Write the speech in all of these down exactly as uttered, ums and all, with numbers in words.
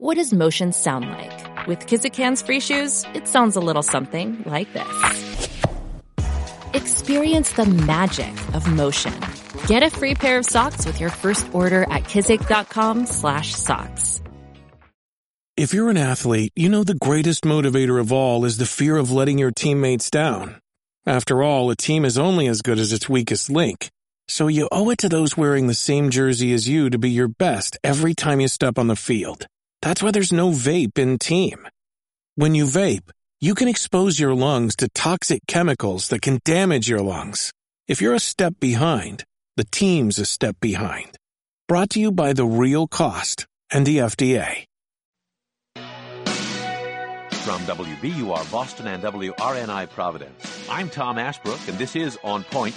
What does motion sound like? With Kizik hands-free shoes, it sounds a little something like this. Experience the magic of motion. Get a free pair of socks with your first order at kizik.com slash socks. If you're an athlete, you know the greatest motivator of all is the fear of letting your teammates down. After all, a team is only as good as its weakest link. So you owe it to those wearing the same jersey as you to be your best every time you step on the field. That's why there's no vape in team. When you vape, you can expose your lungs to toxic chemicals that can damage your lungs. If you're a step behind, the team's a step behind. Brought to you by The Real Cost and the F D A. From W B U R Boston and W R N I Providence, I'm Tom Ashbrook, and this is On Point.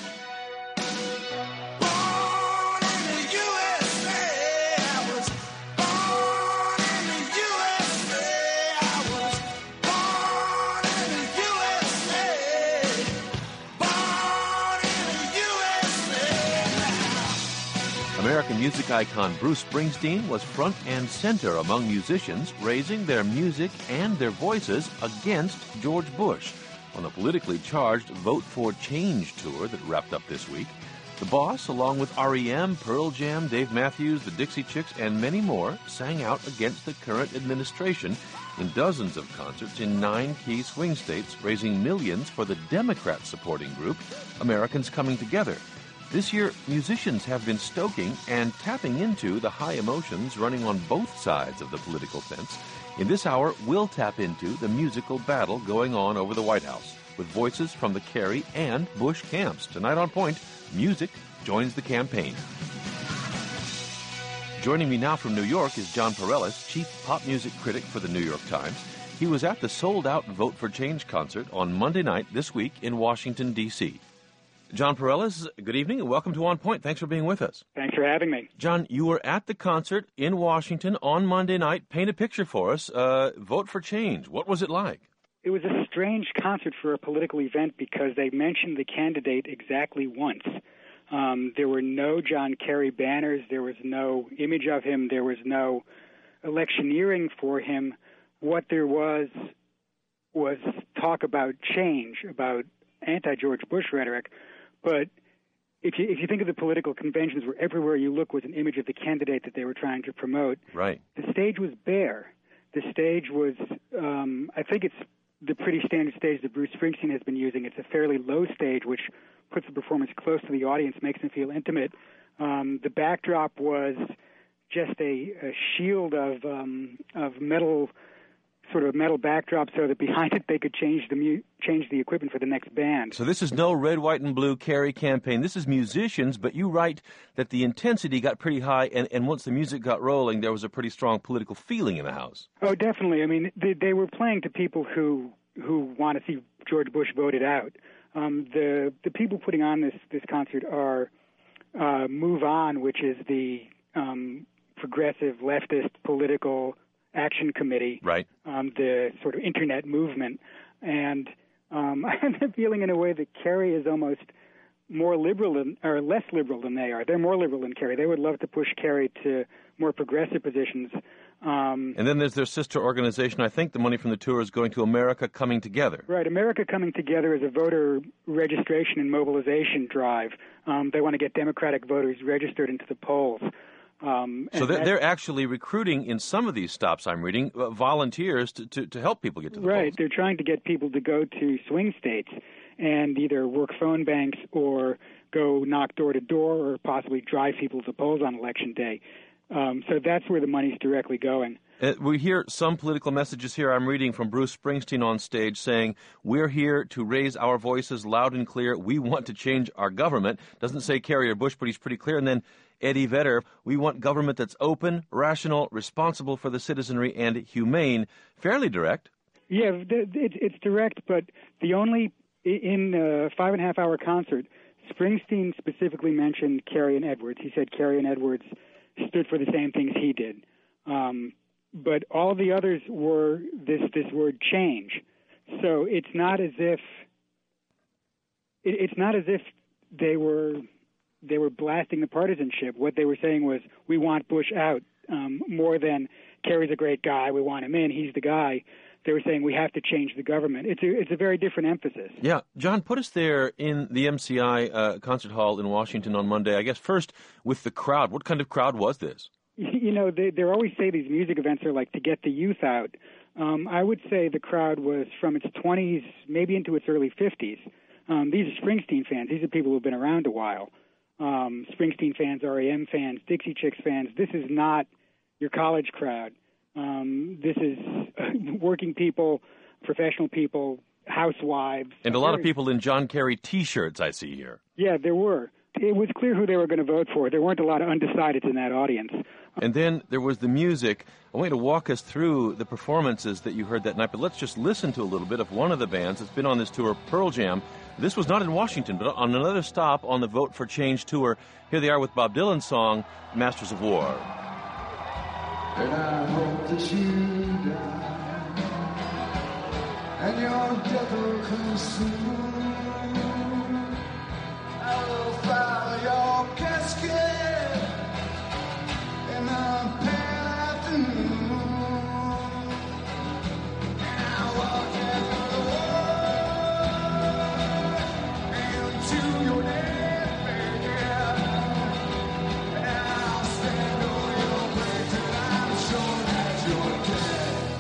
American music icon Bruce Springsteen was front and center among musicians raising their music and their voices against George Bush on the politically charged Vote for Change tour that wrapped up this week. The Boss, along with R E M, Pearl Jam, Dave Matthews, the Dixie Chicks, and many more, sang out against the current administration in dozens of concerts in nine key swing states, raising millions for the Democrat supporting group Americans Coming Together. This year, musicians have been stoking and tapping into the high emotions running on both sides of the political fence. In this hour, we'll tap into the musical battle going on over the White House with voices from the Kerry and Bush camps. Tonight on Point, music joins the campaign. Joining me now from New York is Jon Pareles, chief pop music critic for the New York Times. He was at the sold-out Vote for Change concert on Monday night this week in Washington, D C Jon Pareles, good evening and welcome to On Point. Thanks for being with us. Thanks for having me. Jon, you were at the concert in Washington on Monday night. Paint a picture for us. Uh, Vote for Change. What was it like? It was a strange concert for a political event because they mentioned the candidate exactly once. Um, there were no John Kerry banners. There was no image of him. There was no electioneering for him. What there was was talk about change, about anti-George Bush rhetoric. But if you if you think of the political conventions where everywhere you look was an image of the candidate that they were trying to promote, right? The stage was bare. The stage was, um, I think it's the pretty standard stage that Bruce Springsteen has been using. It's a fairly low stage, which puts the performance close to the audience, makes them feel intimate. Um, the backdrop was just a, a shield of um, of metal, sort of metal backdrop, so that behind it they could change the mu- change the equipment for the next band. So this is no red, white, and blue Kerry campaign. This is musicians, but you write that the intensity got pretty high, and, and once the music got rolling, there was a pretty strong political feeling in the house. Oh, definitely. I mean, they, they were playing to people who who want to see George Bush voted out. Um, the the people putting on this this concert are uh, Move On, which is the um, progressive leftist political action committee, right? Um, the sort of internet movement, and um, I have the feeling, in a way, that Kerry is almost more liberal than, or less liberal than they are. They're more liberal than Kerry. They would love to push Kerry to more progressive positions. Um, and then there's their sister organization. I think the money from the tour is going to America Coming Together. Right. America Coming Together is a voter registration and mobilization drive. Um, they want to get Democratic voters registered into the polls. Um, so they're, they're actually recruiting in some of these stops I'm reading uh, volunteers to, to, to help people get to the right. polls. They're trying to get people to go to swing states and either work phone banks or go knock door to door or possibly drive people to polls on Election Day. Um, so that's where the money's directly going. Uh, we hear some political messages here I'm reading from Bruce Springsteen on stage saying, we're here to raise our voices loud and clear. We want to change our government. Doesn't say Kerry or Bush, but he's pretty clear. And then Eddie Vedder, we want government that's open, rational, responsible for the citizenry, and humane. Fairly direct. Yeah, it's direct, but the only, in a five and a half hour concert, Springsteen specifically mentioned Kerry and Edwards. He said Kerry and Edwards stood for the same things he did. Um, but all the others were this, this word change. So it's not as if, it, it's not as if they were... they were blasting the partisanship. What they were saying was, we want Bush out, um, more than Kerry's a great guy. We want him in. He's the guy. They were saying we have to change the government. It's a, it's a very different emphasis. Yeah. John, put us there in the M C I uh, concert hall in Washington on Monday. I guess first with the crowd. What kind of crowd was this? You know, they, they always say these music events are like to get the youth out. Um, I would say the crowd was from its twenties, maybe into its early fifties. Um, these are Springsteen fans. These are people who have been around a while. Um, Springsteen fans, R E M fans, Dixie Chicks fans. This is not your college crowd. Um, this is working people, professional people, housewives. And a lot of people in John Kerry T-shirts I see here. Yeah, there were. It was clear who they were going to vote for. There weren't a lot of undecideds in that audience. And then there was the music. I want you to walk us through the performances that you heard that night, but let's just listen to a little bit of one of the bands that's been on this tour, Pearl Jam. This was not in Washington, but on another stop on the Vote for Change tour. Here they are with Bob Dylan's song, Masters of War. And I hope that you die, and your death will come soon. I will file your casket in a pale afternoon, and I'll walk into the war, into your deathbed, and I'll stand on your grave till I'm sure that you're dead.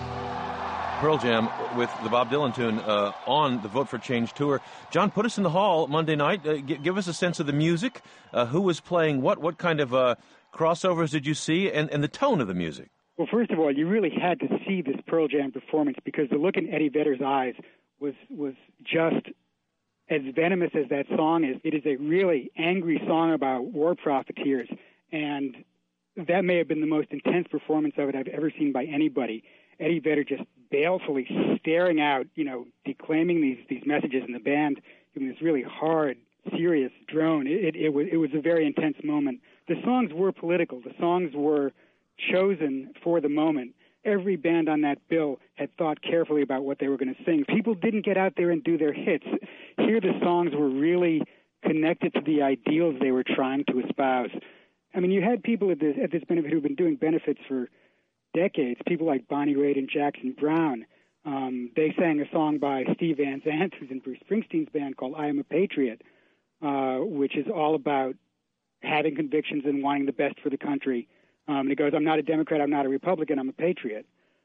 Pearl Jam with the Bob Dylan tune uh, on the Vote for Change tour. John, put us in the hall Monday night. Uh, g- give us a sense of the music. Uh, who was playing what? What kind of uh, crossovers did you see? And, and the tone of the music. Well, first of all, you really had to see this Pearl Jam performance because the look in Eddie Vedder's eyes was was just as venomous as that song is. It is a really angry song about war profiteers, and that may have been the most intense performance of it I've ever seen by anybody. Eddie Vedder just balefully staring out, you know, declaiming these these messages, in the band giving this really hard, serious drone. It, it, it was it was a very intense moment. The songs were political. The songs were chosen for the moment. Every band on that bill had thought carefully about what they were going to sing. People didn't get out there and do their hits. Here the songs were really connected to the ideals they were trying to espouse. I mean, you had people at this, at this benefit who've been doing benefits for decades, people like Bonnie Raitt and Jackson Browne. Um, they sang a song by Steve Van Zandt, who's in Bruce Springsteen's band, called I Am a Patriot, uh, which is all about having convictions and wanting the best for the country. Um, and it goes, I'm not a Democrat, I'm not a Republican, I'm a patriot.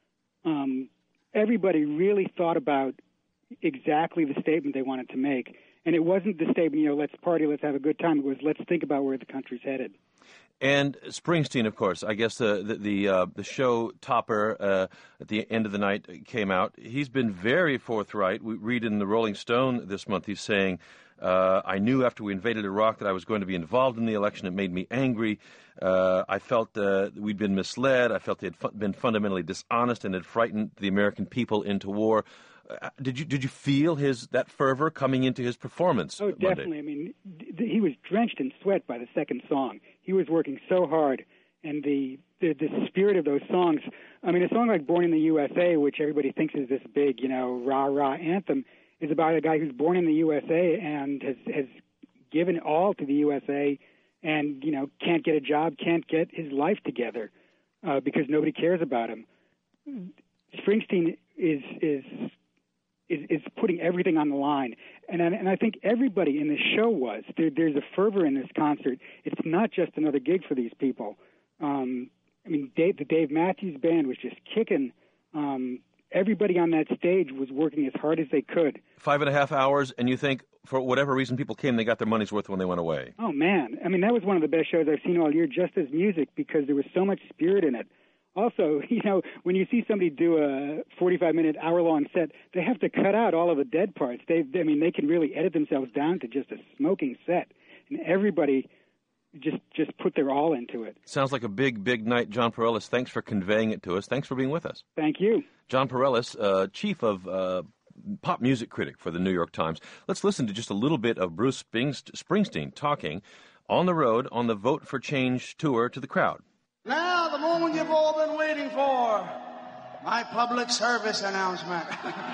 Um, everybody really thought about exactly the statement they wanted to make. And it wasn't the statement, you know, let's party, let's have a good time. It was, let's think about where the country's headed. And Springsteen, of course, I guess the the the, uh, the show topper uh, at the end of the night came out. He's been very forthright. We read in the Rolling Stone this month, he's saying, uh, I knew after we invaded Iraq that I was going to be involved in the election. It made me angry. Uh, I felt uh, we'd been misled. I felt they had fu- been fundamentally dishonest and had frightened the American people into war. Uh, did you did you feel his that fervor coming into his performance? Oh, definitely. Monday? I mean, th- he was drenched in sweat by the second song. He was working so hard, and the, the the spirit of those songs. I mean, a song like "Born in the U S A," which everybody thinks is this big, you know, rah rah anthem, is about a guy who's born in the U S A and has has given all to the U S A, and you know can't get a job, can't get his life together uh, because nobody cares about him. Springsteen is is. Is, is putting everything on the line. And I, and I think everybody in this show was. There, there's a fervor in this concert. It's not just another gig for these people. Um, I mean, Dave, the Dave Matthews Band was just kicking. Um, everybody on that stage was working as hard as they could. Five and a half hours, and you think, for whatever reason people came, they got their money's worth when they went away. Oh, man. I mean, that was one of the best shows I've seen all year, just as music, because there was so much spirit in it. Also, you know, when you see somebody do a forty-five minute, hour-long set, they have to cut out all of the dead parts. They, I mean, they can really edit themselves down to just a smoking set. And everybody just just put their all into it. Sounds like a big, big night. John Pareles, thanks for conveying it to us. Thanks for being with us. Thank you. John Pareles, uh, chief of uh, pop music critic for the New York Times. Let's listen to just a little bit of Bruce Springsteen talking on the road on the Vote for Change tour to the crowd. Now, the moment you've all been waiting for, my public service announcement.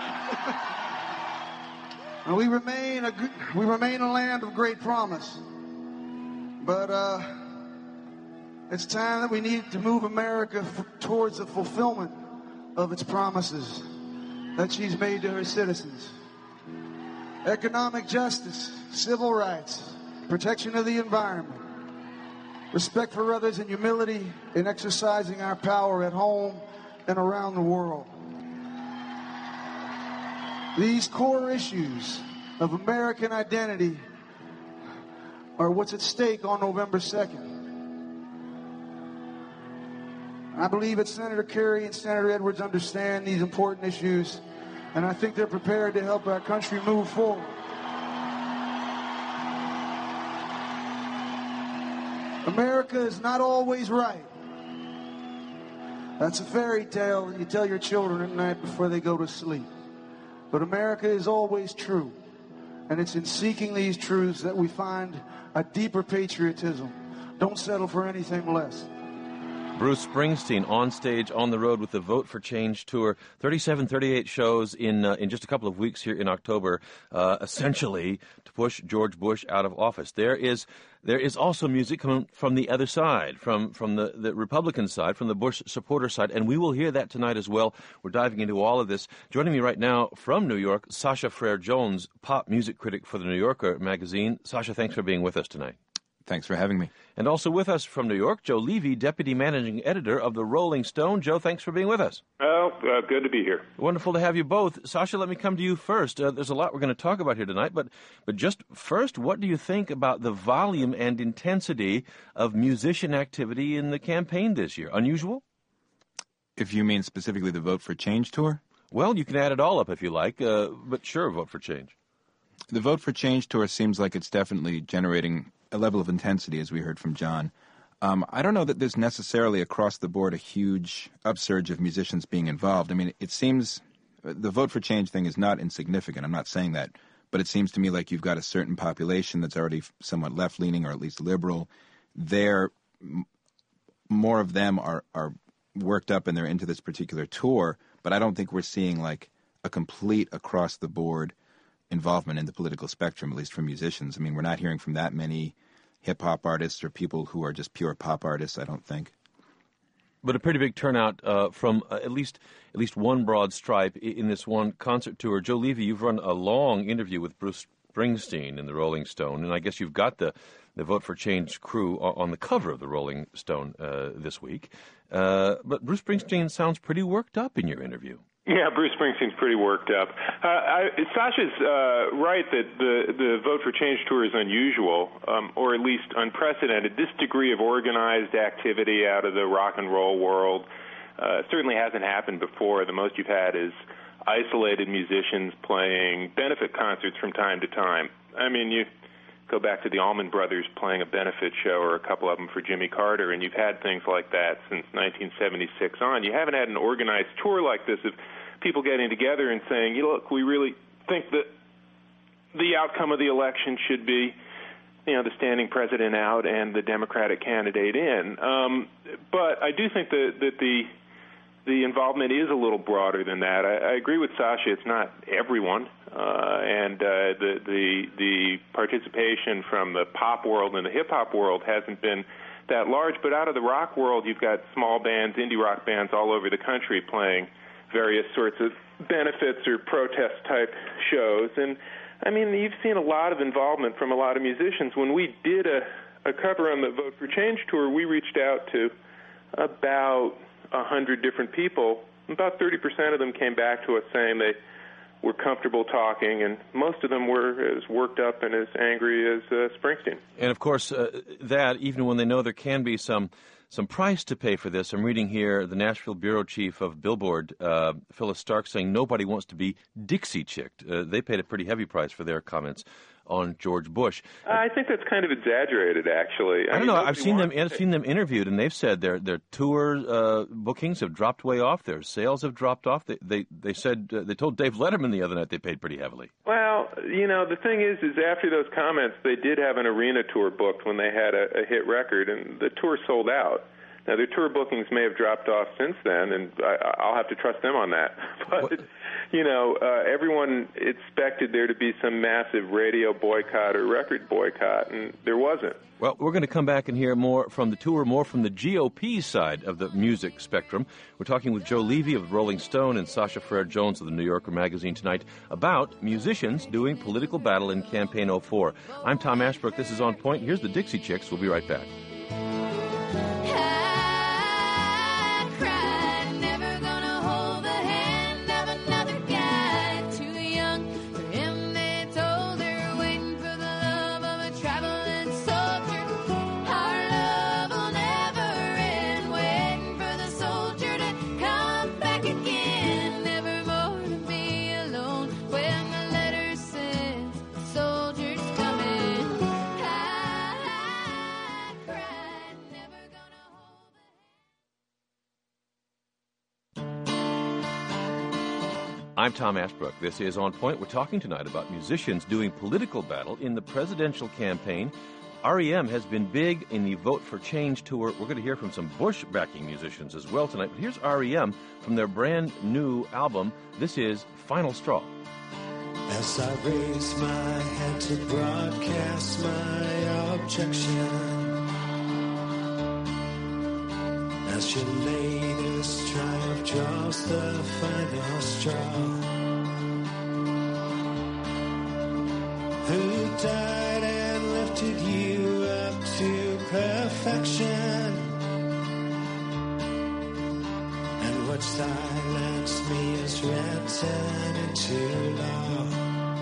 we remain a good, we remain a land of great promise, but uh, It's time that we need to move America f- towards the fulfillment of its promises that she's made to her citizens. Economic justice, civil rights, protection of the environment, respect for others, and humility in exercising our power at home and around the world. These core issues of American identity are what's at stake on November second. I believe that Senator Kerry and Senator Edwards understand these important issues, and I think they're prepared to help our country move forward. America is not always right. That's a fairy tale that you tell your children at night before they go to sleep. But America is always true, and it's in seeking these truths that we find a deeper patriotism. Don't settle for anything less. Bruce Springsteen on stage, on the road with the Vote for Change tour. thirty-seven, thirty-eight shows in uh, in just a couple of weeks here in October, uh, essentially to push George Bush out of office. There is there is also music coming from the other side, from, from the, the Republican side, from the Bush supporter side, and we will hear that tonight as well. We're diving into all of this. Joining me right now from New York, Sasha Frere-Jones, pop music critic for the New Yorker magazine. Sasha, thanks for being with us tonight. Thanks for having me. And also with us from New York, Joe Levy, Deputy Managing Editor of the Rolling Stone. Joe, thanks for being with us. Oh, uh, good to be here. Wonderful to have you both. Sasha, let me come to you first. Uh, there's a lot we're going to talk about here tonight, but but just first, what do you think about the volume and intensity of musician activity in the campaign this year? Unusual? If you mean specifically the Vote for Change tour? Well, you can add it all up if you like, uh, but sure, Vote for Change. The Vote for Change tour seems like it's definitely generating a level of intensity, as we heard from John. Um, I don't know that there's necessarily across the board a huge upsurge of musicians being involved. I mean, it seems the Vote for Change thing is not insignificant. I'm not saying that. But it seems to me like you've got a certain population that's already somewhat left-leaning or at least liberal. They're, more of them are, are worked up and they're into this particular tour. But I don't think we're seeing like a complete across-the-board involvement in the political spectrum, at least from musicians. I mean, we're not hearing from that many hip-hop artists or people who are just pure pop artists, I don't think. But a pretty big turnout uh, from uh, at least at least one broad stripe in this one concert tour. Joe Levy, you've run a long interview with Bruce Springsteen in the Rolling Stone, and I guess you've got the, the Vote for Change crew on the cover of the Rolling Stone uh, this week. Uh, but Bruce Springsteen sounds pretty worked up in your interview. Yeah, Bruce Springsteen's pretty worked up. Uh, I, Sasha's uh, right that the, the Vote for Change tour is unusual, um, or at least unprecedented. This degree of organized activity out of the rock and roll world uh, certainly hasn't happened before. The most you've had is isolated musicians playing benefit concerts from time to time. I mean, you go back to the Allman Brothers playing a benefit show, or a couple of them for Jimmy Carter, and you've had things like that since nineteen seventy-six on. You haven't had an organized tour like this of people getting together and saying, you know, look, we really think that the outcome of the election should be, you know, the standing president out and the Democratic candidate in. Um, but I do think that, that the the involvement is a little broader than that. I, I agree with Sasha. It's not everyone, uh, and uh, the the the participation from the pop world and the hip hop world hasn't been that large. But out of the rock world, you've got small bands, indie rock bands all over the country playing various sorts of benefits or protest type shows. And I mean, you've seen a lot of involvement from a lot of musicians. When we did a, a cover on the Vote for Change tour, we reached out to about a hundred different people. About thirty percent of them came back to us saying they were comfortable talking, and most of them were as worked up and as angry as uh, Springsteen. And of course, uh, that, even when they know there can be some some price to pay for this. I'm reading here the Nashville bureau chief of Billboard, uh, Phyllis Stark, saying nobody wants to be Dixie-chicked. Uh, they paid a pretty heavy price for their comments on George Bush. I think that's kind of exaggerated, actually. I, I don't mean, know. I've seen them. wants- I've seen them interviewed, and they've said their their tour uh, bookings have dropped way off. Their sales have dropped off. They they they said uh, they told Dave Letterman the other night they paid pretty heavily. Well, you know, the thing is, is after those comments, they did have an arena tour booked when they had a, a hit record, and the tour sold out. Now, their tour bookings may have dropped off since then, and I, I'll have to trust them on that. But, what? you know, uh, everyone expected there to be some massive radio boycott or record boycott, and there wasn't. Well, we're going to come back and hear more from the tour, more from the G O P side of the music spectrum. We're talking with Joe Levy of Rolling Stone and Sasha Frere Jones of the New Yorker magazine tonight about musicians doing political battle in Campaign oh four. I'm Tom Ashbrook. This is On Point. Here's the Dixie Chicks. We'll be right back. I'm Tom Ashbrook. This is On Point. We're talking tonight about musicians doing political battle in the presidential campaign. R E M has been big in the Vote for Change tour. We're going to hear from some Bush-backing musicians as well tonight. But here's R E M from their brand new album. This is Final Straw. As I raise my hand to broadcast my objection, as your latest triumph draws the final straw, who died and lifted you up to perfection, and what silenced me is written into law.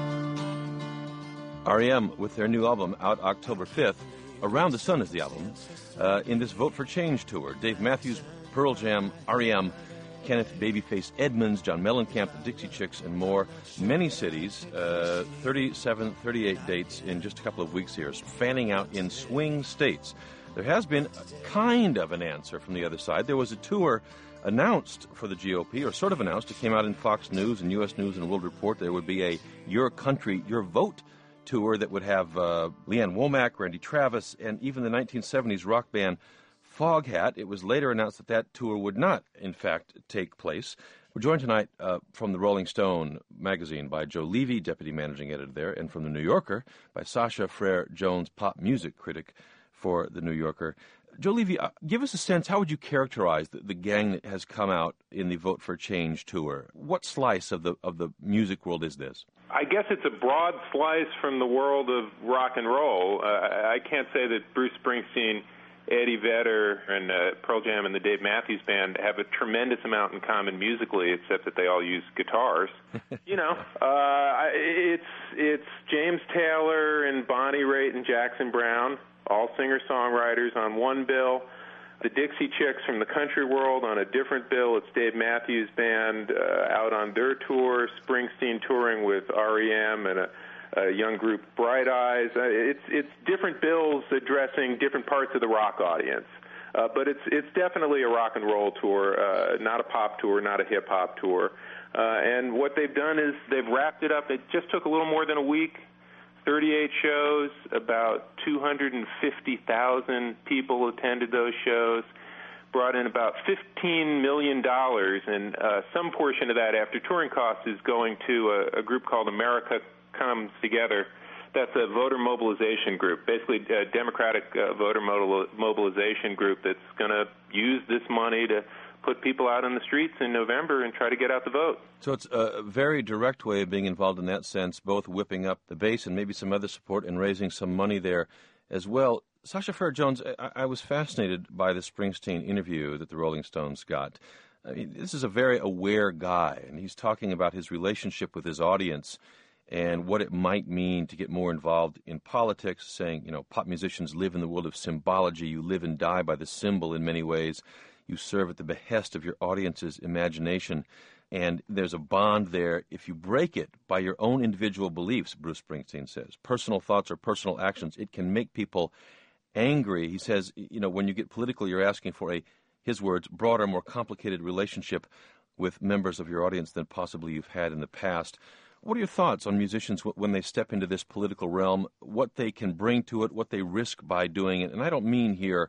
R E M with their new album out October fifth. Around the Sun is the album. Uh, in this Vote for Change tour, Dave Matthews, Pearl Jam, R E M, Kenneth Babyface Edmonds, John Mellencamp, the Dixie Chicks, and more. Many cities, uh, thirty-seven, thirty-eight dates in just a couple of weeks here, fanning out in swing states. There has been a kind of an answer from the other side. There was a tour announced for the G O P, or sort of announced. It came out in Fox News and U S News and World Report. There would be a Your Country, Your Vote tour that would have uh, Leanne Womack, Randy Travis, and even the nineteen seventies rock band Foghat. It was later announced that that tour would not, in fact, take place. We're joined tonight uh, from the Rolling Stone magazine by Joe Levy, deputy managing editor there, and from the New Yorker by Sasha Frere Jones, pop music critic for the New Yorker. Joe Levy, uh, give us a sense, how would you characterize the, the gang that has come out in the Vote for Change tour? What slice of the of the music world is this? I guess it's a broad slice from the world of rock and roll. Uh, I can't say that Bruce Springsteen, Eddie Vedder, and uh, Pearl Jam and the Dave Matthews Band have a tremendous amount in common musically, except that they all use guitars. you know, uh, it's it's James Taylor and Bonnie Raitt and Jackson Browne, all singer-songwriters on one bill. The Dixie Chicks from the country world on a different bill. It's Dave Matthews Band uh, out on their tour, Springsteen touring with R E M and a, a young group, Bright Eyes. Uh, it's it's different bills addressing different parts of the rock audience. Uh, but it's it's definitely a rock and roll tour, uh, not a pop tour, not a hip-hop tour. Uh, and what they've done is they've wrapped it up. It just took a little more than a week. thirty-eight shows, about two hundred fifty thousand people attended those shows, brought in about fifteen million dollars, and uh, some portion of that, after touring costs, is going to a, a group called America Comes Together. That's a voter mobilization group, basically a Democratic uh, voter mobilization group that's going to use this money to put people out on the streets in November and try to get out the vote. So it's a very direct way of being involved in that sense, both whipping up the base and maybe some other support and raising some money there as well. Sasha Frere Jones, I, I was fascinated by the Springsteen interview that the Rolling Stones got. I mean, this is a very aware guy, and he's talking about his relationship with his audience and what it might mean to get more involved in politics, saying, you know, pop musicians live in the world of symbology. You live and die by the symbol in many ways. You serve at the behest of your audience's imagination, and there's a bond there. If you break it by your own individual beliefs, Bruce Springsteen says, personal thoughts or personal actions, it can make people angry. He says, you know, when you get political, you're asking for a, his words, broader, more complicated relationship with members of your audience than possibly you've had in the past. What are your thoughts on musicians when they step into this political realm, what they can bring to it, what they risk by doing it? And I don't mean here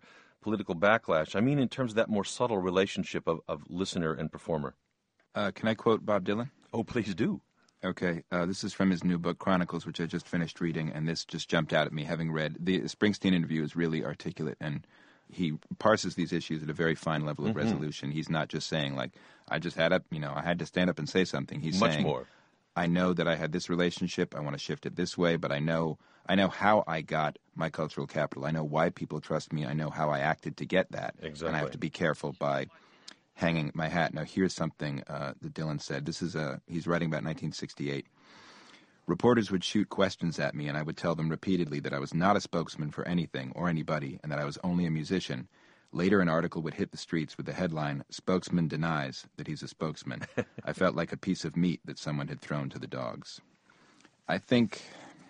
political backlash. I mean in terms of that more subtle relationship of, of listener and performer. Uh, can I quote Bob Dylan? Oh, please do. Okay, uh, this is from his new book, Chronicles, which I just finished reading, and this just jumped out at me, having read. The Springsteen interview is really articulate, and he parses these issues at a very fine level of mm-hmm. resolution. He's not just saying, like, I just had up, you know, I had to stand up and say something. He's Much saying, more. I know that I had this relationship, I want to shift it this way, but I know I know how I got my cultural capital. I know why people trust me. I know how I acted to get that. Exactly. And I have to be careful by hanging my hat. Now, here's something uh, that Dylan said. This is a, he's writing about nineteen sixty-eight. Reporters would shoot questions at me, and I would tell them repeatedly that I was not a spokesman for anything or anybody, and that I was only a musician. Later, an article would hit the streets with the headline, "Spokesman denies that he's a spokesman." I felt like a piece of meat that someone had thrown to the dogs. I think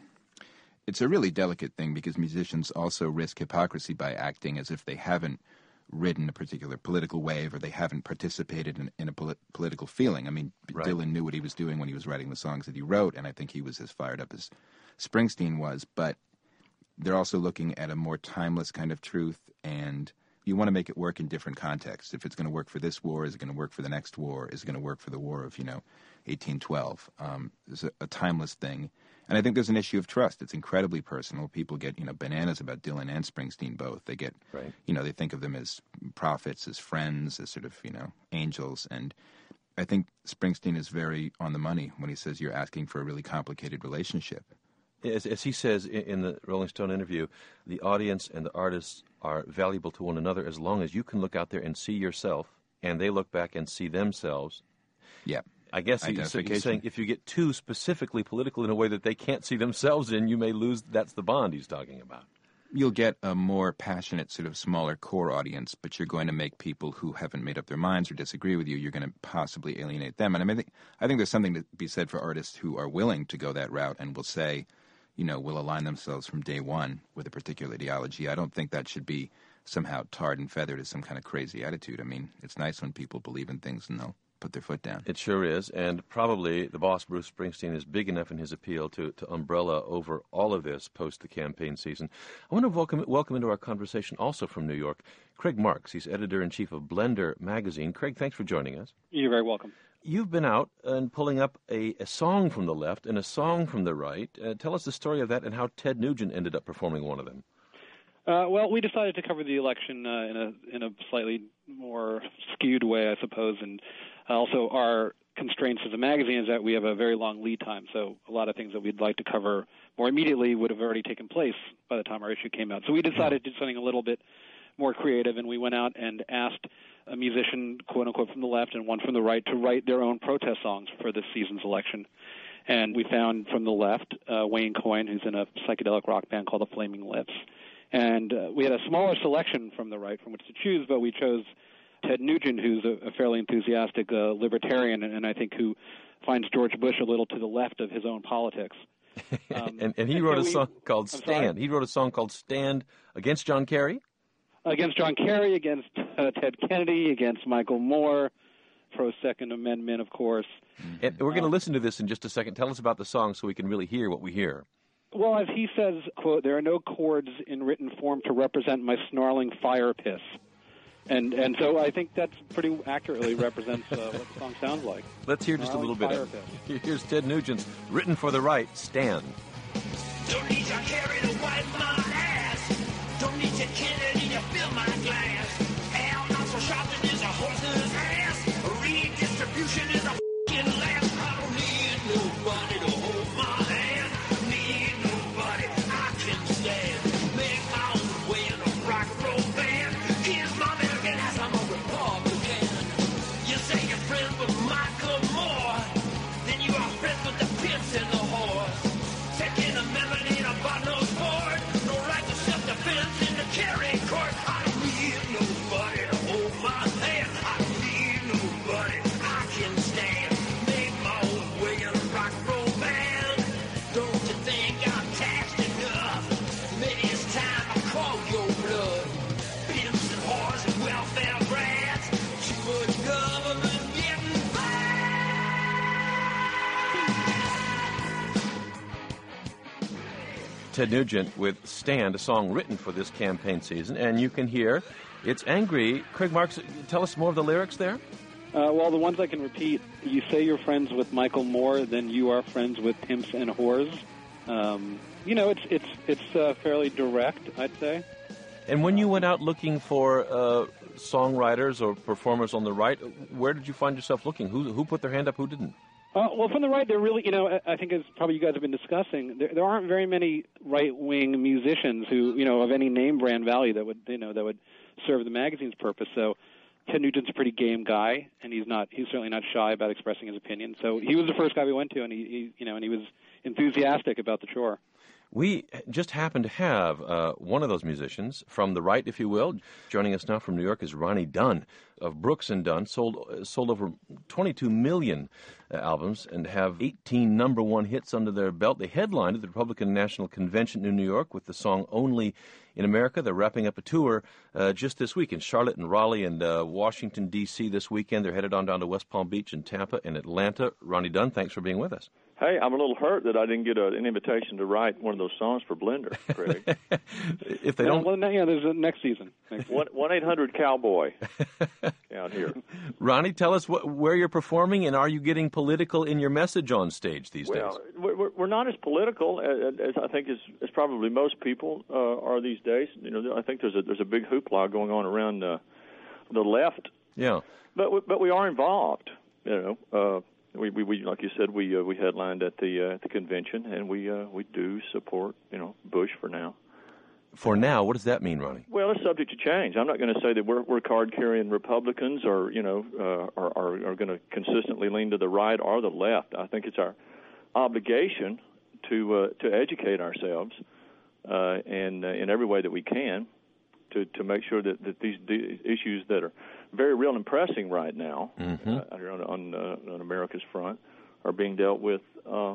it's a really delicate thing because musicians also risk hypocrisy by acting as if they haven't ridden a particular political wave or they haven't participated in, in a polit- political feeling. I mean, right. Dylan knew what he was doing when he was writing the songs that he wrote, and I think he was as fired up as Springsteen was, but they're also looking at a more timeless kind of truth, and you want to make it work in different contexts. If it's going to work for this war, is it going to work for the next war? Is it going to work for the war of, you know, eighteen twelve? Um, it's a, a timeless thing. And I think there's an issue of trust. It's incredibly personal. People get, you know, bananas about Dylan and Springsteen both. They get, right. you know, they think of them as prophets, as friends, as sort of, you know, angels. And I think Springsteen is very on the money when he says you're asking for a really complicated relationship. As, as he says in, in the Rolling Stone interview, the audience and the artists are valuable to one another as long as you can look out there and see yourself, and they look back and see themselves. Yeah. I guess he, so he's saying if you get too specifically political in a way that they can't see themselves in, you may lose. That's the bond he's talking about. You'll get a more passionate, sort of smaller core audience, but you're going to make people who haven't made up their minds or disagree with you, you're going to possibly alienate them. And I mean, I think, I think there's something to be said for artists who are willing to go that route and will say, you know, will align themselves from day one with a particular ideology. I don't think that should be somehow tarred and feathered as some kind of crazy attitude. I mean, it's nice when people believe in things and they'll put their foot down. It sure is, and probably the boss, Bruce Springsteen, is big enough in his appeal to, to umbrella over all of this post the campaign season. I want to welcome welcome into our conversation also from New York, Craig Marks. He's editor-in-chief of Blender magazine. Craig, thanks for joining us. You're very welcome. You've been out and pulling up a, a song from the left and a song from the right. Uh, tell us the story of that and how Ted Nugent ended up performing one of them. Uh, well, we decided to cover the election uh, in a in a slightly more skewed way, I suppose, and also our constraints as a magazine is that we have a very long lead time, so a lot of things that we'd like to cover more immediately would have already taken place by the time our issue came out. So we decided to do something a little bit more creative, and we went out and asked a musician, quote-unquote, from the left and one from the right to write their own protest songs for this season's election. And we found from the left uh, Wayne Coyne, who's in a psychedelic rock band called the Flaming Lips. And uh, we had a smaller selection from the right from which to choose, but we chose Ted Nugent, who's a, a fairly enthusiastic uh, libertarian, and, and I think who finds George Bush a little to the left of his own politics. Um, and, and he and wrote so a we, song called I'm Stand. Sorry? He wrote a song called Stand against John Kerry? Against John Kerry, against uh, Ted Kennedy, against Michael Moore, pro-Second Amendment, of course. And we're going to um, listen to this in just a second. Tell us about the song so we can really hear what we hear. Well, as he says, quote, there are no chords in written form to represent my snarling fire piss. And and so I think that pretty accurately represents uh, what the song sounds like. Let's hear just snarling a little bit of it. Here's Ted Nugent's Written for the Right, Stand. Don't need John Kerry to wipe my ass. Don't need Ted Kennedy to fill my glass. Al not so Sharpton is a horse's ass. Redistribution is a f***ing laugh. I don't need nobody to hold my hand. Need nobody I can stand. Make my own way in a rock and roll band. Kiss my American ass, I'm a Republican. You say you're friends with Michael Moore. Then you are friends with the pimps and the whores. Second Amendment ain't about no sport. No right to self-defense in the Kerry court. I don't need nobody to hold my hand. I don't need nobody I can stand. Make my own way in a rock and roll band. Don't you think I'm taxed enough? Maybe it's time I call your blood. Pimps and whores and welfare brats. Too much government getting Ted Nugent with Stand, a song written for this campaign season. And you can hear It's angry. Craig Marks, tell us more of the lyrics there. Uh, well, the ones I can repeat, you say you're friends with Michael Moore, then you are friends with pimps and whores. Um, you know, it's it's it's uh, fairly direct, I'd say. And when you went out looking for uh, songwriters or performers on the right, where did you find yourself looking? Who who put their hand up, who didn't? Uh, well, from the right, there really, you know, I think as probably you guys have been discussing, there, there aren't very many right-wing musicians who, you know, of any name brand value that would, you know, that would serve the magazine's purpose. So Ted Nugent's a pretty game guy, and he's not, he's certainly not shy about expressing his opinion. So he was the first guy we went to, and he, he you know, and he was enthusiastic about the chore. We just happen to have uh, one of those musicians from the right, if you will. Joining us now from New York is Ronnie Dunn of Brooks and Dunn. Sold sold over twenty-two million uh, albums and have eighteen number one hits under their belt. They headlined at the Republican National Convention in New York with the song Only in America. They're wrapping up a tour uh, just this week in Charlotte and Raleigh and uh, Washington, D C this weekend. They're headed on down to West Palm Beach and Tampa and Atlanta. Ronnie Dunn, thanks for being with us. Hey, I'm a little hurt that I didn't get a, an invitation to write one of those songs for Blender, Craig. If they yeah, don't, well, yeah, there's a next season. One eight hundred Cowboy out here. Ronnie, tell us what, where you're performing, and are you getting political in your message on stage these well, days? Well, we're not as political as, as I think as, as probably most people uh, are these days. You know, I think there's a there's a big hoopla going on around uh, the left. Yeah, but we, but we are involved. You know. Uh, We, we, we, like you said, we uh, we headlined at the uh, at the convention, and we uh, we do support, you know, Bush for now. For now, what does that mean, Ronnie? Well, it's subject to change. I'm not going to say that we're we're card-carrying Republicans, or you know, uh, are are, are going to consistently lean to the right or the left. I think it's our obligation to uh, to educate ourselves, uh, and uh, in every way that we can, to to make sure that, that these d- issues that are very real and pressing right now mm-hmm. uh, on on, uh, on America's front are being dealt with uh,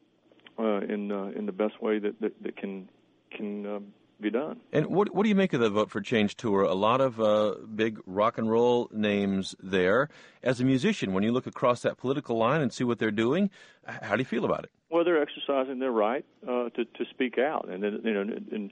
uh, in uh, in the best way that that, that can can uh, be done. And what what do you make of the Vote for Change tour? A lot of uh, big rock and roll names there. As a musician, when you look across that political line and see what they're doing, how do you feel about it? Well, they're exercising their right uh, to to speak out, and you know and.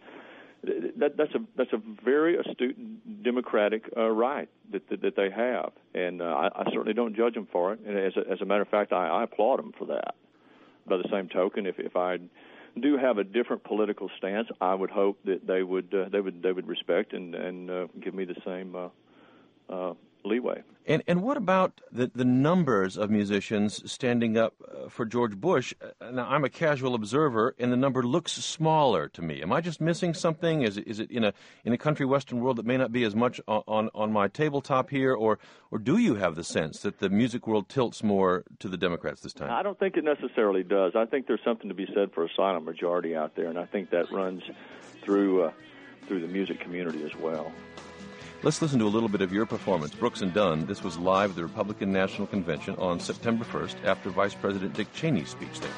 That, that's a that's a very astute democratic uh, right that, that that they have, and uh, I, I certainly don't judge them for it. And as a, as a matter of fact, I, I applaud them for that. By the same token, if if I do have a different political stance, I would hope that they would uh, they would they would respect and and uh, give me the same uh, uh, leeway. And and what about the the numbers of musicians standing up uh, for George Bush? Now, I'm a casual observer, and the number looks smaller to me. Am I just missing something? Is it, is it in a in a country western world that may not be as much on, on, on my tabletop here, or or do you have the sense that the music world tilts more to the Democrats this time? I don't think it necessarily does. I think there's something to be said for a silent majority out there, and I think that runs through uh, through the music community as well. Let's listen to a little bit of your performance, Brooks and Dunn. This was live at the Republican National Convention on September first after Vice President Dick Cheney's speech there.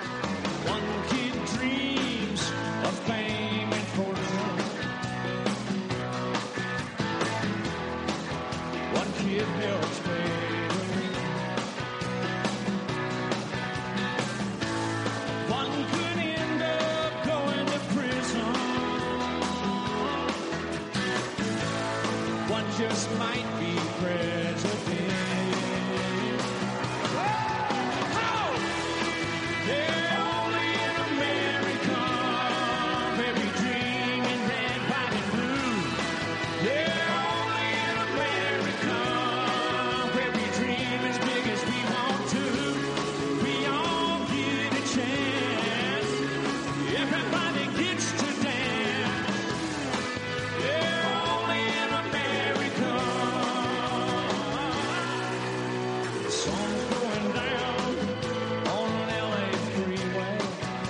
One kid dreams of fame and fortune. One kid builds faith. One could end up going to prison. One just might be president. Oh! Yeah, only in America, every dream in red, white, and blue. Yeah, only in America, every dream as big as we want to. We all get a chance. Everybody gets to dance. Yeah, only in America. The sun's going down on an L A freeway.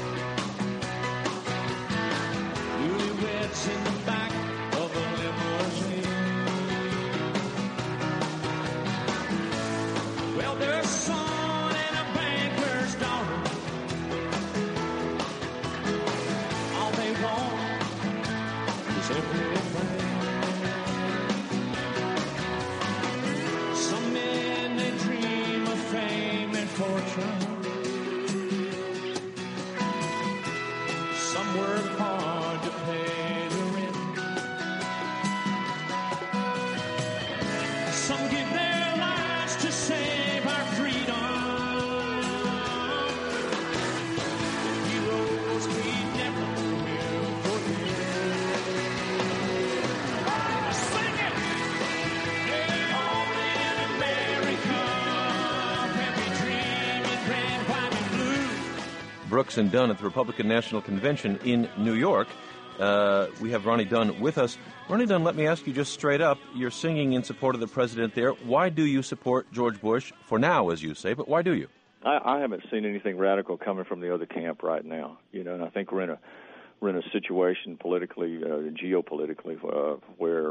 Newlyweds in the back of a limousine. Well, there's a son and a banker's daughter. All they want is everything. Some men, they dream of fame and fortune. Some work hard to pay the rent. Brooks and Dunn at the Republican National Convention in New York. Uh, we have Ronnie Dunn with us. Ronnie Dunn, let me ask you just straight up. You're singing in support of the president there. Why do you support George Bush, for now, as you say, but why do you? I, I haven't seen anything radical coming from the other camp right now, you know, and I think we're in a we're in a situation politically, uh, geopolitically, uh, where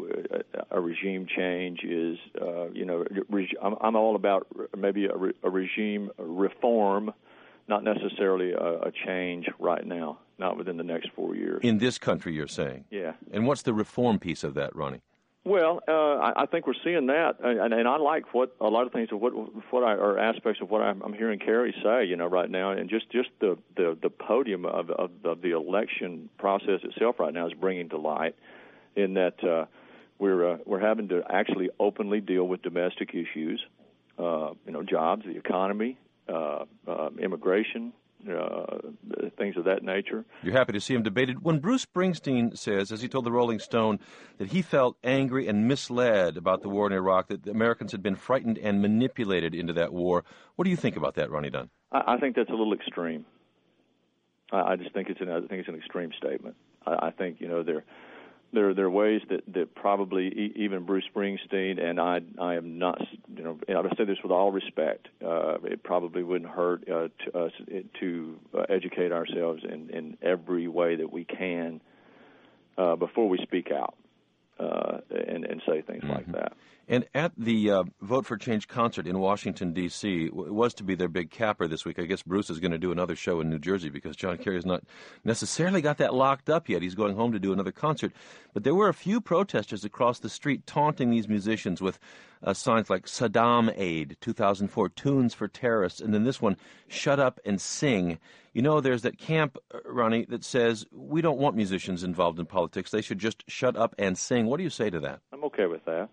a regime change is, uh, you know, reg- I'm, I'm all about maybe a, re- a regime reform, not necessarily a, a change right now, not within the next four years. In this country, you're saying? Yeah. And what's the reform piece of that, Ronnie? Well, uh, I, I think we're seeing that, and, and I like what a lot of things of what what I, or aspects of what I'm, I'm hearing Kerry say, you know, right now, and just, just the, the, the podium of, of, of the election process itself right now is bringing to light, in that uh, we're uh, we're having to actually openly deal with domestic issues, uh, you know, jobs, the economy, uh, uh, immigration. Uh, things of that nature. You're happy to see him debated. When Bruce Springsteen says, as he told the Rolling Stone, that he felt angry and misled about the war in Iraq, that the Americans had been frightened and manipulated into that war, what do you think about that, Ronnie Dunn? I, I think that's a little extreme. I, I just think it's an I think it's an extreme statement. I, I think you know there there there are ways that, that probably e- even Bruce Springsteen and I I am not you know and I say this with all respect. Uh, it probably wouldn't hurt uh, to us to uh, educate ourselves in, in every way that we can uh, before we speak out uh, and and say things mm-hmm. like that. And at the uh, Vote for Change concert in Washington, D C, it was to be their big capper this week. I guess Bruce is going to do another show in New Jersey because John Kerry has not necessarily got that locked up yet. He's going home to do another concert. But there were a few protesters across the street taunting these musicians with uh, signs like Saddam Aid, two thousand four, Tunes for Terrorists, and then this one, Shut Up and Sing. You know, there's that camp, uh, Ronnie, that says we don't want musicians involved in politics. They should just shut up and sing. What do you say to that? I'm okay with that.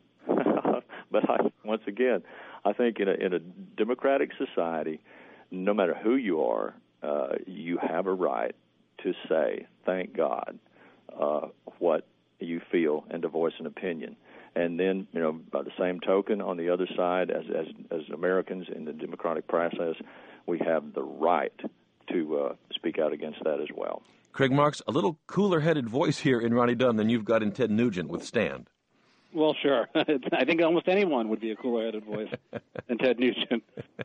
But I, once again, I think in a, in a democratic society, no matter who you are, uh, you have a right to say, thank God, uh, what you feel and to voice an opinion. And then, you know, by the same token, on the other side, as as, as Americans in the democratic process, we have the right to uh, speak out against that as well. Craig Marks, a little cooler-headed voice here in Ronnie Dunn than you've got in Ted Nugent with Stand. Well, sure. I think almost anyone would be a cooler-headed voice than Ted Nugent.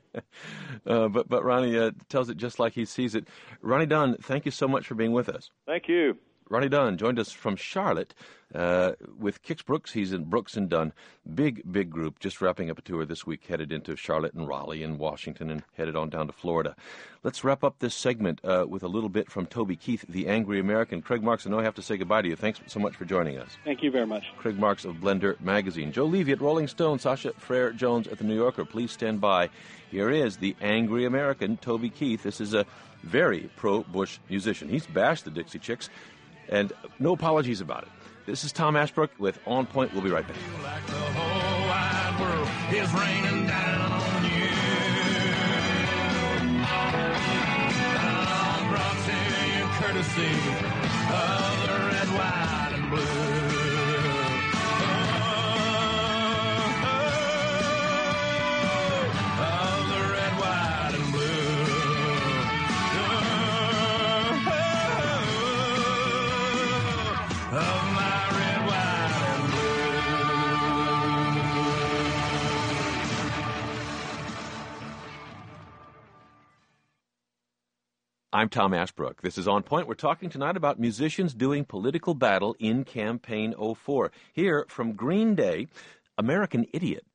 uh, but but Ronnie uh, tells it just like he sees it. Ronnie Dunn, thank you so much for being with us. Thank you. Ronnie Dunn joined us from Charlotte uh, with Kix Brooks. He's in Brooks and Dunn. Big, big group, just wrapping up a tour this week, headed into Charlotte and Raleigh and Washington and headed on down to Florida. Let's wrap up this segment uh, with a little bit from Toby Keith, the Angry American. Craig Marks, I know I have to say goodbye to you. Thanks so much for joining us. Thank you very much. Craig Marks of Blender Magazine. Joe Levy at Rolling Stone. Sasha Frere-Jones at The New Yorker. Please stand by. Here is the Angry American, Toby Keith. This is a very pro-Bush musician. He's bashed the Dixie Chicks, and no apologies about it. This is Tom Ashbrook with On Point. We'll be right back. Like the whole wide world is raining down on you. I'm brought to you courtesy of the red, white, and blue. I'm Tom Ashbrook. This is On Point. We're talking tonight about musicians doing political battle in Campaign oh four. Here from Green Day, American Idiot.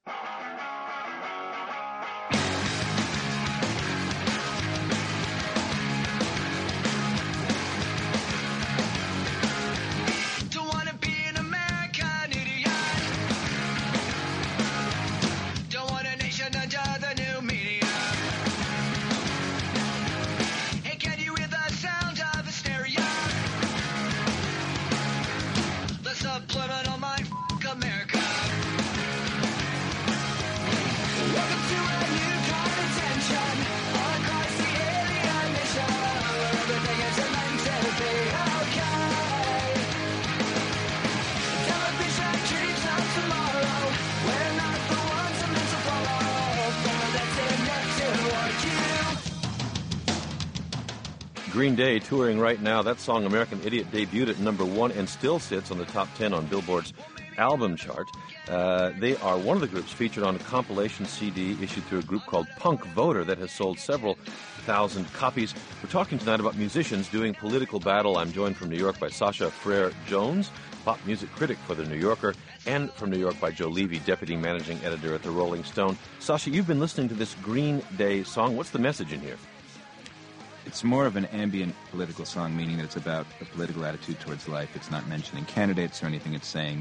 Green Day touring right now. That song, American Idiot, debuted at number one and still sits on the top ten on Billboard's album chart. Uh, they are one of the groups featured on a compilation C D issued through a group called Punk Voter that has sold several thousand copies. We're talking tonight about musicians doing political battle. I'm joined from New York by Sasha Frere-Jones, pop music critic for The New Yorker, and from New York by Joe Levy, deputy managing editor at The Rolling Stone. Sasha, you've been listening to this Green Day song. What's the message in here? It's more of an ambient political song, meaning that it's about a political attitude towards life. It's not mentioning candidates or anything. It's saying,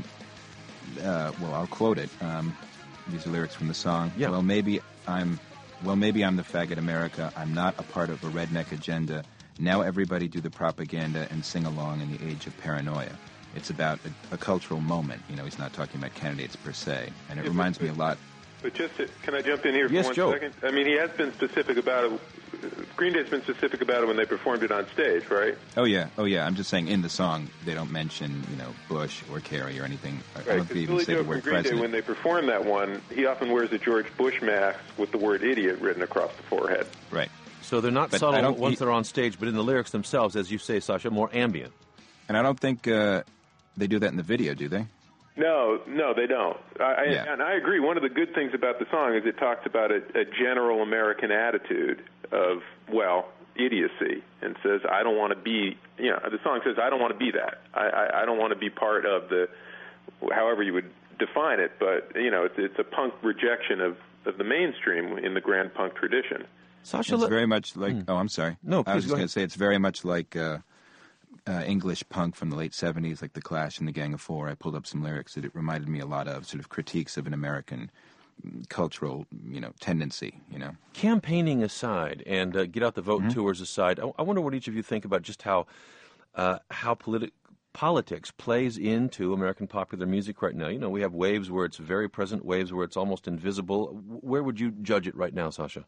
uh, well, I'll quote it. Um, these are lyrics from the song. Yeah. Well, maybe I'm, well, maybe I'm the faggot America. I'm not a part of a redneck agenda. Now everybody do the propaganda and sing along in the age of paranoia. It's about a, a cultural moment. You know, he's not talking about candidates per se. And it yeah, reminds but, me a lot. But just, to, can I jump in here for yes, one Joe. second? I mean, he has been specific about it. Green Day's been specific about it when they performed it on stage, right? Oh, yeah. Oh, yeah. I'm just saying in the song, they don't mention, you know, Bush or Kerry or anything. Right, I don't think even say Joe the word from Green president. Day, when they perform that one, he often wears a George Bush mask with the word idiot written across the forehead. Right. So they're not But I subtle don't- once he- they're on stage, but in the lyrics themselves, as you say, Sasha, more ambient. And I don't think uh, they do that in the video, do they? No, no, they don't. I, Yeah. I, and I agree. One of the good things about the song is it talks about a, a general American attitude of, well, idiocy, and says, I don't want to be, you know, the song says, I don't want to be that. I, I, I don't want to be part of the, however you would define it, but, you know, it's, it's a punk rejection of, of the mainstream in the grand punk tradition. Sasha, It's let- very much like, oh, I'm sorry. No, I please was go just going ahead. to say it's very much like uh, uh, English punk from the late seventies, like The Clash and the Gang of Four. I pulled up some lyrics that it reminded me a lot of, sort of critiques of an American mm, cultural, you know, tendency, you know. Campaigning aside and uh, get out the vote Mm-hmm. tours aside, I, I wonder what each of you think about just how uh, how politi- politics plays into American popular music right now. You know, we have waves where it's very present, waves where it's almost invisible. Where would you judge it right now, Sasha?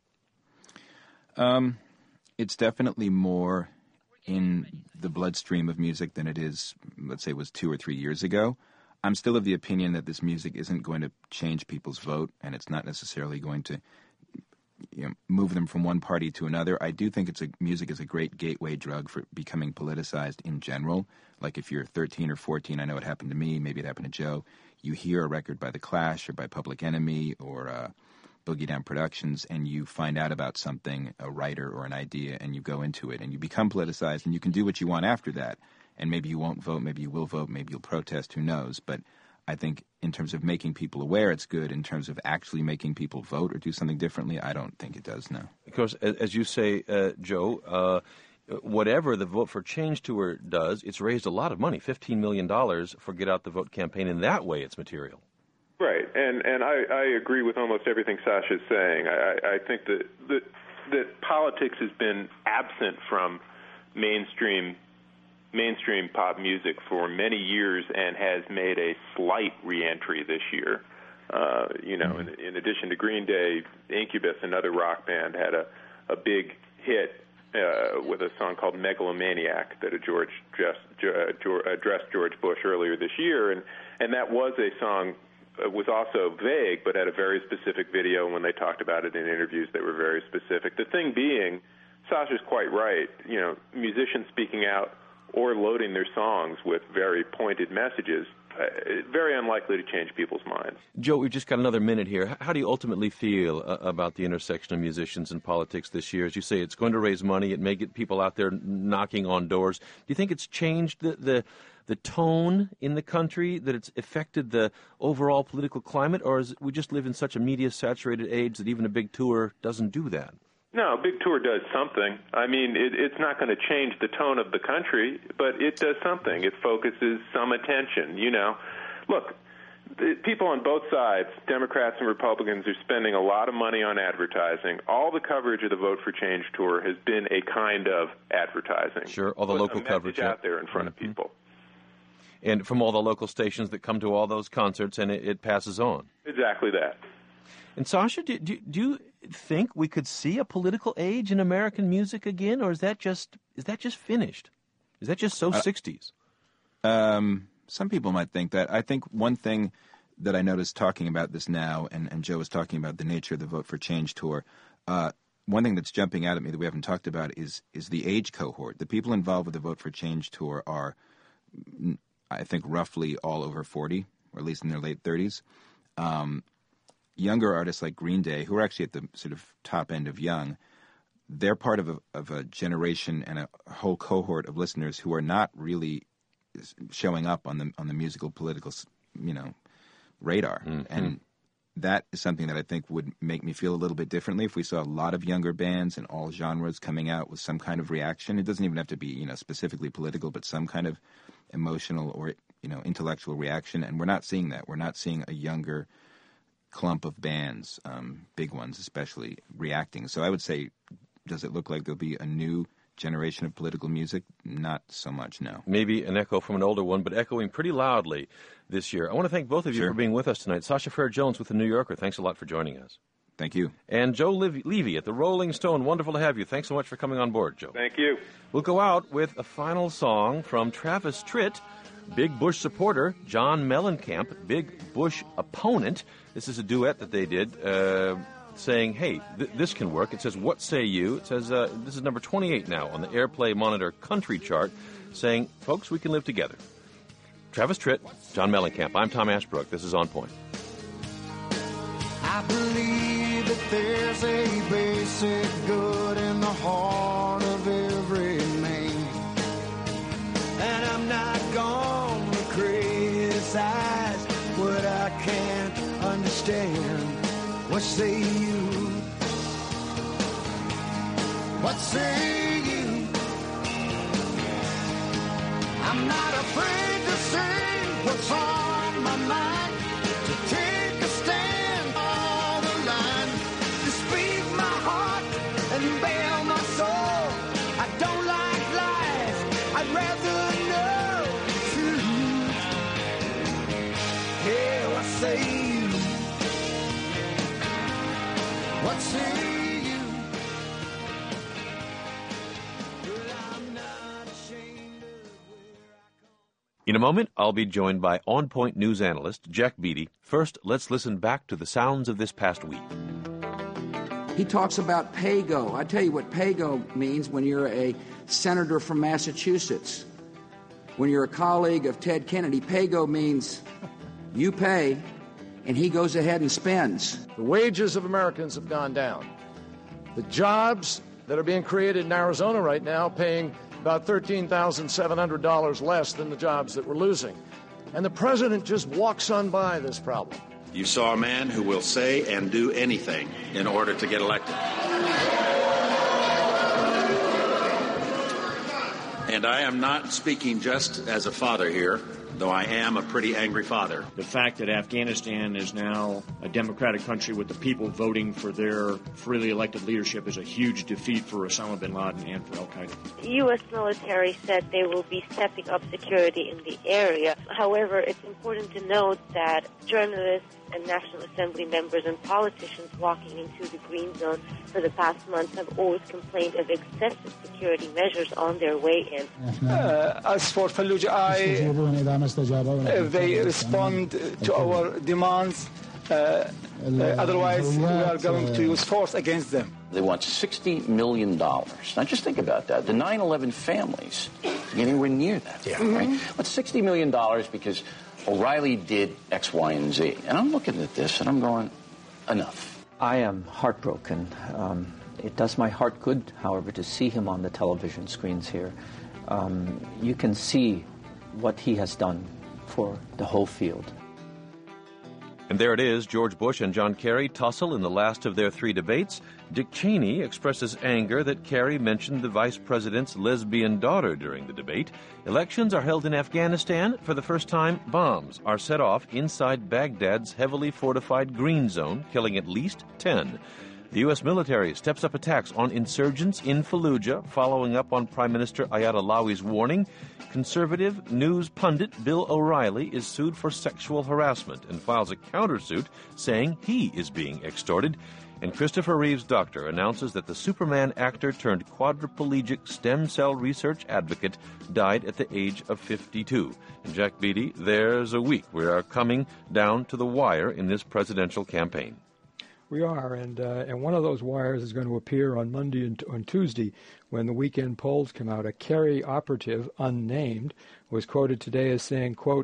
Um, it's definitely more in the bloodstream of music than it is, let's say, it was two or three years ago. I'm still of the opinion that this music isn't going to change people's vote, and it's not necessarily going to, you know, move them from one party to another. I do think it's a music is a great gateway drug for becoming politicized in general. Like if you're thirteen or fourteen, I know it happened to me, maybe it happened to Joe. You hear a record by The Clash or by Public Enemy or uh, Boogie Down Productions, and you find out about something, a writer or an idea, and you go into it, and you become politicized, and you can do what you want after that. And maybe you won't vote, maybe you will vote, maybe you'll protest, who knows. But I think in terms of making people aware, it's good. In terms of actually making people vote or do something differently, I don't think it does, no. Of course, a- as you say, uh, Joe, uh, whatever the Vote for Change tour does, it's raised a lot of money, fifteen million dollars for Get Out the Vote campaign. In that way, it's material. Right, and and I, I agree with almost everything Sasha's saying. I, I think that, that that politics has been absent from mainstream mainstream pop music for many years and has made a slight reentry this year. Uh, you know, in, in addition to Green Day, Incubus, another rock band, had a, a big hit uh, with a song called Megalomaniac that George just, uh, addressed George Bush earlier this year, and, and that was a song uh, was also vague, but had a very specific video. When they talked about it in interviews, they were very specific. The thing being, Sasha's quite right. You know, musicians speaking out or loading their songs with very pointed messages, uh, very unlikely to change people's minds. Joe, we've just got another minute here. How do you ultimately feel uh, about the intersection of musicians and politics this year? As you say, it's going to raise money. It may get people out there knocking on doors. Do you think it's changed the, the, the tone in the country, that it's affected the overall political climate, or is it, we just live in such a media-saturated age that even a big tour doesn't do that? No, a big tour does something. I mean, it, it's not going to change the tone of the country, but it does something. It focuses some attention, you know. Look, the people on both sides, Democrats and Republicans, are spending a lot of money on advertising. All the coverage of the Vote for Change tour has been a kind of advertising. Sure, all the Put local a coverage message yeah. out there in front mm-hmm. of people. And from all the local stations that come to all those concerts, and it, it passes on. Exactly that. And Sasha, do, do, do you think we could see a political age in American music again, or is that just is that just finished? Is that just so uh, sixties? Um, some people might think that. I think one thing that I noticed talking about this now, and, and Joe was talking about the nature of the Vote for Change tour, uh, one thing that's jumping out at me that we haven't talked about is is the age cohort. The people involved with the Vote for Change tour are, I think, roughly all over forty, or at least in their late thirties. Um, younger artists like Green Day, who are actually at the sort of top end of young, they're part of a, of a generation and a whole cohort of listeners who are not really showing up on the on the musical political, you know, radar. Mm-hmm. And that is something that I think would make me feel a little bit differently if we saw a lot of younger bands in all genres coming out with some kind of reaction. It doesn't even have to be, you know, specifically political, but some kind of emotional or, you know, intellectual reaction. And we're not seeing that. We're not seeing a younger clump of bands, um, big ones especially, reacting. So I would say, does it look like there'll be a new generation of political music? Not so much, no. Maybe an echo from an older one, but echoing pretty loudly this year. I want to thank both of you Sure. for being with us tonight. Sasha Frere-Jones with The New Yorker, thanks a lot for joining us. Thank you. And Joe Levy, Levy at The Rolling Stone, wonderful to have you. Thanks so much for coming on board, Joe. Thank you. We'll go out with a final song from Travis Tritt, big Bush supporter, John Mellencamp, big Bush opponent. This is a duet that they did, uh, saying, hey, th- this can work. It says, what say you? It says, uh, this is number twenty-eight now on the Airplay Monitor country chart, saying, folks, we can live together. Travis Tritt, John Mellencamp. I'm Tom Ashbrook. This is On Point. I believe that there's a basic good in the heart of every man, and I'm not gonna criticize what I can't understand. What say you? What say you? I'm not afraid to say what's on my mind, to take a stand on the line, to speak my heart and bare my soul. I don't like lies, I'd rather know the truth. Yeah, what say you? What say you? Well, I'm not ashamed of where I come. In a moment, I'll be joined by On Point news analyst Jack Beatty. First, let's listen back to the sounds of this past week. He talks about pay-go. I tell you what pay-go means when you're a senator from Massachusetts. When you're a colleague of Ted Kennedy, pay-go means you pay and he goes ahead and spends. The wages of Americans have gone down. The jobs that are being created in Arizona right now paying about thirteen thousand seven hundred dollars less than the jobs that we're losing. And the president just walks on by this problem. You saw a man who will say and do anything in order to get elected. And I am not speaking just as a father here, though I am a pretty angry father. The fact that Afghanistan is now a democratic country with the people voting for their freely elected leadership is a huge defeat for Osama bin Laden and for al-Qaeda. The U S military said they will be stepping up security in the area. However, it's important to note that journalists and National Assembly members and politicians walking into the Green Zone for the past months have always complained of excessive security measures on their way in. Uh, as for Fallujah, I, uh, they respond to our demands. Uh, uh, otherwise, we are going to use force against them. They want sixty million dollars. Now, just think about that. The nine eleven families get anywhere near that, yeah. right? Mm-hmm. But sixty million dollars because O'Reilly did X, Y, and Z. And I'm looking at this, and I'm going, enough. I am heartbroken. Um, it does my heart good, however, to see him on the television screens here. Um, you can see what he has done for the whole field. And there it is, George Bush and John Kerry tussle in the last of their three debates. Dick Cheney expresses anger that Kerry mentioned the vice president's lesbian daughter during the debate. Elections are held in Afghanistan. For the first time, bombs are set off inside Baghdad's heavily fortified Green Zone, killing at least ten. The U S military steps up attacks on insurgents in Fallujah, following up on Prime Minister Ayad Allawi's warning. Conservative news pundit Bill O'Reilly is sued for sexual harassment and files a countersuit saying he is being extorted. And Christopher Reeve's doctor announces that the Superman actor turned quadriplegic stem cell research advocate died at the age of fifty-two. And Jack Beatty, there's a week. We are coming down to the wire in this presidential campaign. We are, and uh, and one of those wires is going to appear on Monday and on Tuesday when the weekend polls come out. A Kerry operative, unnamed, was quoted today as saying, quote,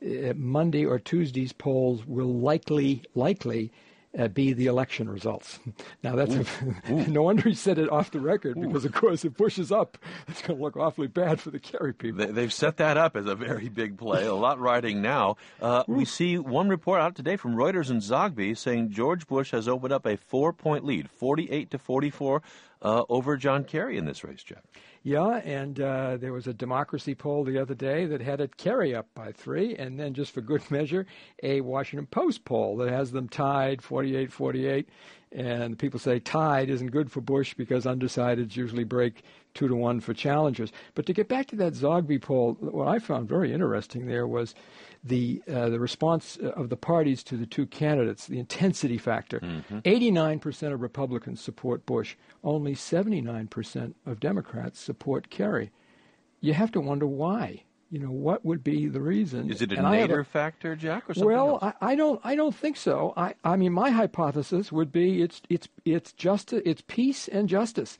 Monday or Tuesday's polls will likely, likely uh, be the election results. Now, that's ooh, a, ooh. no wonder he said it off the record, ooh. because, of course, if Bush is up, it's going to look awfully bad for the Kerry people. They, they've set that up as a very big play, a lot riding now. Uh, we see one report out today from Reuters and Zogby saying George Bush has opened up a four-point lead, forty-eight to forty-four, uh, over John Kerry in this race, Jeff. Yeah, and uh, there was a Democracy poll the other day that had it Kerry up by three, and then just for good measure, a Washington Post poll that has them tied, forty-eight forty-eight, and people say tied isn't good for Bush because undecideds usually break two to one for challengers. But to get back to that Zogby poll, what I found very interesting there was the uh, the response of the parties to the two candidates, the intensity factor. Mm-hmm. eighty-nine percent of Republicans support Bush. Only seventy-nine percent of Democrats support Kerry. You have to wonder why. You know, what would be the reason? Is it a and Nader a, factor, Jack, or something well, else? I, I don't. I don't think so. I, I mean, my hypothesis would be it's it's it's justice, it's peace and justice.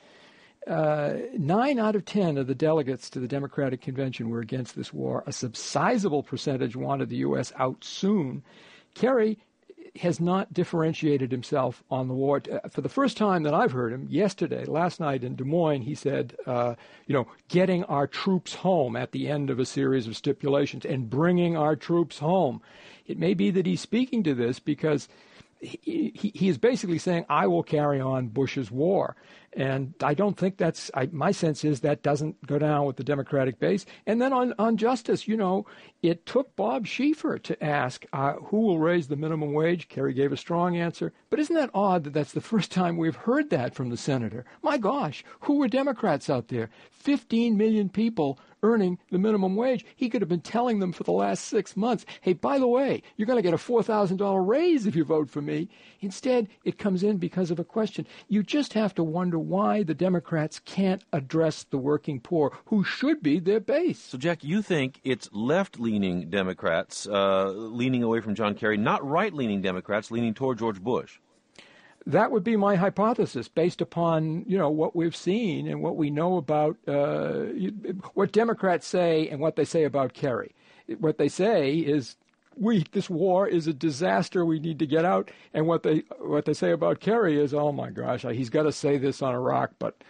Uh, nine out of ten of the delegates to the Democratic Convention were against this war. A sizable percentage wanted the U S out soon. Kerry has not differentiated himself on the war. For the first time that I've heard him, yesterday, last night in Des Moines, he said, uh, you know, getting our troops home at the end of a series of stipulations and bringing our troops home. It may be that he's speaking to this because he, he, he is basically saying, I will carry on Bush's war. And I don't think that's, I, my sense is that doesn't go down with the Democratic base. And then on, on justice, you know, it took Bob Schieffer to ask uh, who will raise the minimum wage. Kerry gave a strong answer. But isn't that odd that that's the first time we've heard that from the senator? My gosh, who were Democrats out there? fifteen million people earning the minimum wage. He could have been telling them for the last six months, hey, by the way, you're going to get a four thousand dollars raise if you vote for me. Instead, it comes in because of a question. You just have to wonder why the Democrats can't address the working poor, who should be their base. So, Jack, you think it's left-leaning Democrats uh, leaning away from John Kerry, not right-leaning Democrats leaning toward George Bush? That would be my hypothesis, based upon, you know, what we've seen and what we know about uh, what Democrats say and what they say about Kerry. What they say is, we this war is a disaster. We need to get out. And what they what they say about Kerry is, oh my gosh, he's got to say this on Iraq. But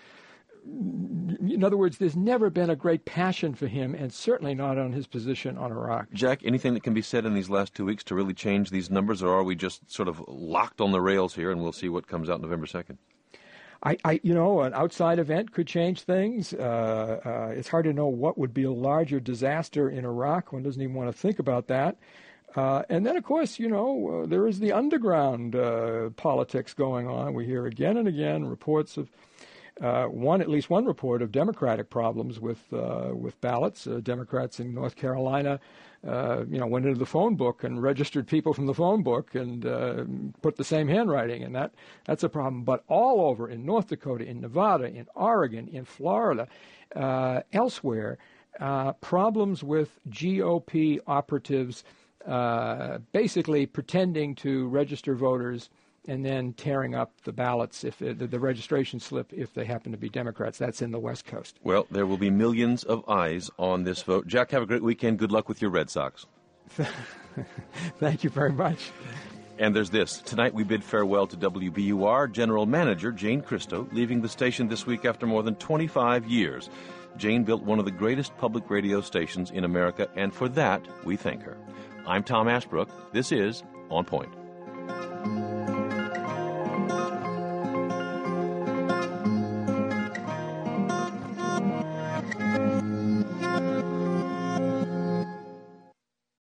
in other words, there's never been a great passion for him, and certainly not on his position on Iraq. Jack, anything that can be said in these last two weeks to really change these numbers, or are we just sort of locked on the rails here, and we'll see what comes out November second? I, I, you know, an outside event could change things. Uh, uh, it's hard to know what would be a larger disaster in Iraq. One doesn't even want to think about that. Uh, and then, of course, you know, uh, there is the underground uh, politics going on. We hear again and again reports of uh, one, at least one report of Democratic problems with uh, with ballots. Uh, Democrats in North Carolina, uh, you know, went into the phone book and registered people from the phone book and uh, put the same handwriting, and that that's a problem. But all over in North Dakota, in Nevada, in Oregon, in Florida, uh, elsewhere, uh, problems with G O P operatives. Uh, basically pretending to register voters and then tearing up the ballots, if it, the, the registration slip, if they happen to be Democrats. That's in the West Coast. Well, there will be millions of eyes on this vote. Jack, have a great weekend. Good luck with your Red Sox. Thank you very much. And there's this. Tonight we bid farewell to W B U R General Manager Jane Christo, leaving the station this week after more than twenty-five years. Jane built one of the greatest public radio stations in America, and for that, we thank her. I'm Tom Ashbrook. This is On Point.